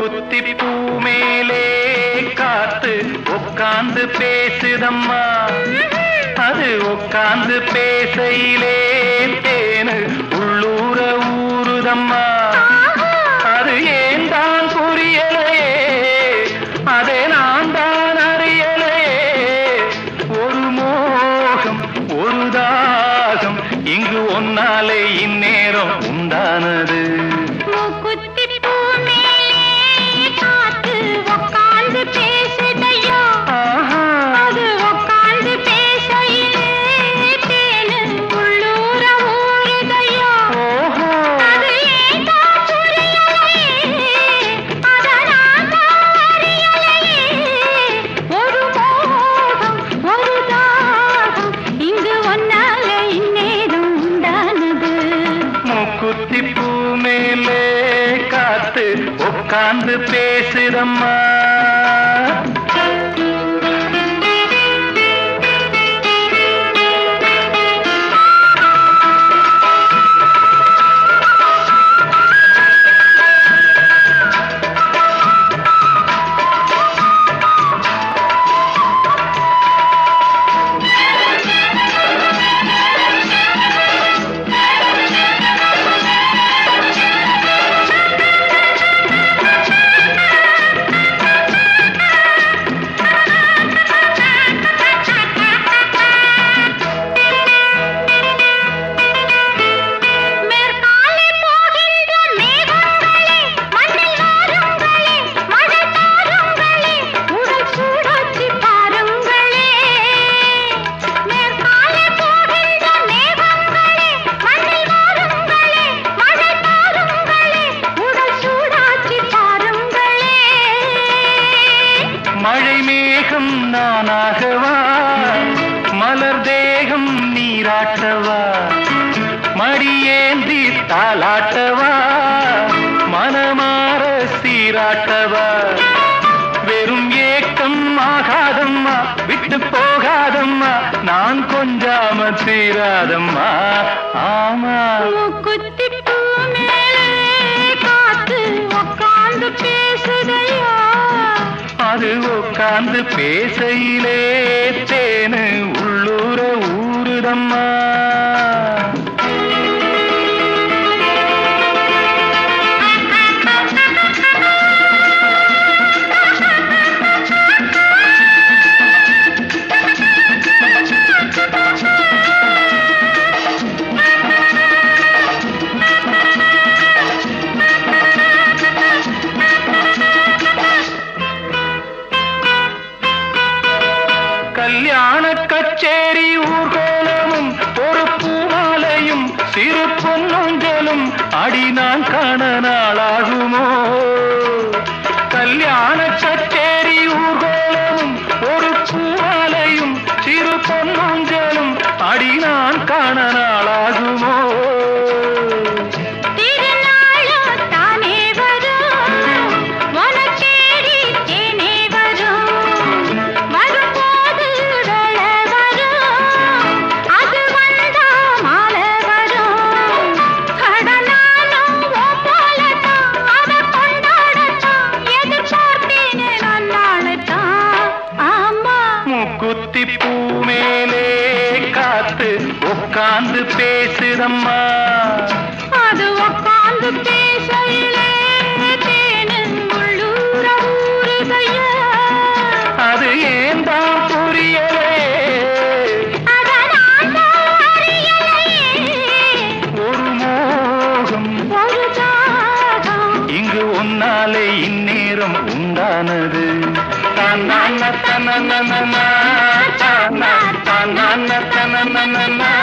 மூக்குத்தி பூ மேலே காத்து உட்கார்ந்து பேசுதம்மா. அது உட்கார்ந்து பேசையிலே தேனு உள்ளூர ஊறுதம்மா. அது ஏன் தான் புரியலையே, அதை நான் தான் அறியலையே. ஒரு மோகம் ஒரு தாகம் இங்கு ஒன்னாலே இந்நேரம் உண்டானது. குத்திப்பூ மேலே காத்து உட்கார்ந்து பேசுதம்மா. மழை மேகம் நானாகவா, மலர் தேகம் நீராட்டவா, மடியேந்தி தாலாட்டவா, மனமாற சீராட்டவா. வெறும் ஏக்கம் ஆகாதம்மா, விட்டு போகாதம்மா, நான் கொஞ்சாம தீராதம்மா. ஆமா குத்திப்பூ மேலே காத்து உட்கார்ந்து பேசுதையா. அது உட்கார்ந்து பேசையிலே தேனு உள்ளூர ஊறுதம்மா. கல்யாண கச்சேரி ஊர்கோலமும் ஒரு பூமாலையும் சிறு பொன்னொஞ்சலும் அடி நான் காண நாளாகுமோ. கல்யாண கச்சேரி ஊர்கோலமும் ஒரு பூமாலையும் சிறு பொன்னொஞ்சலும் அடி நான் காண நாளாகுமோ. குத்திப்பூ மேலே காத்து உட்கார்ந்து பேசுதம்மா. அது உட்கார்ந்து பேசையிலே தேனு உள்ளூர ஊறுதையா. அது ஏன் தான் புரியலே, அதை நான் தான் அறியலையே. ஒரு மோகம் ஒரு தாகம் இங்கு ஒன்னாலே இந்நேரம் உண்டானது. தன்னன்ன தன்னன்ன தன்னன்ன தன்னன்ன